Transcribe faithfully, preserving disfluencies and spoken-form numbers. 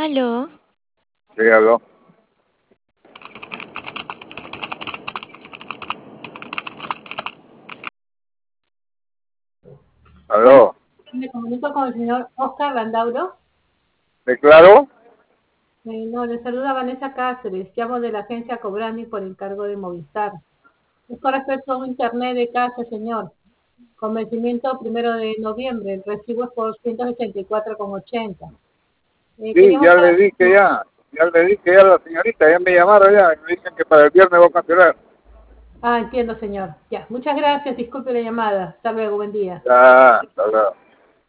Aló. Sí, aló. Bueno, Aló. me comunico con el señor Oscar Landauro. ¿Declaro? Eh, no, le saluda Vanessa Cáceres. Llamo de la agencia Cobrani por encargo de Movistar. Es con respecto a un internet de casa, señor. Con vencimiento primero de noviembre. El recibo es por ciento ochenta y cuatro con ochenta. Eh, Sí, queríamos ya le saber... dije ya. Ya le dije ya a la señorita. Ya me llamaron ya. Me dicen que para el viernes voy a cancelar. Ah, entiendo, señor. Ya, muchas gracias. Disculpe la llamada. Hasta luego. Buen día. Ya, hasta luego.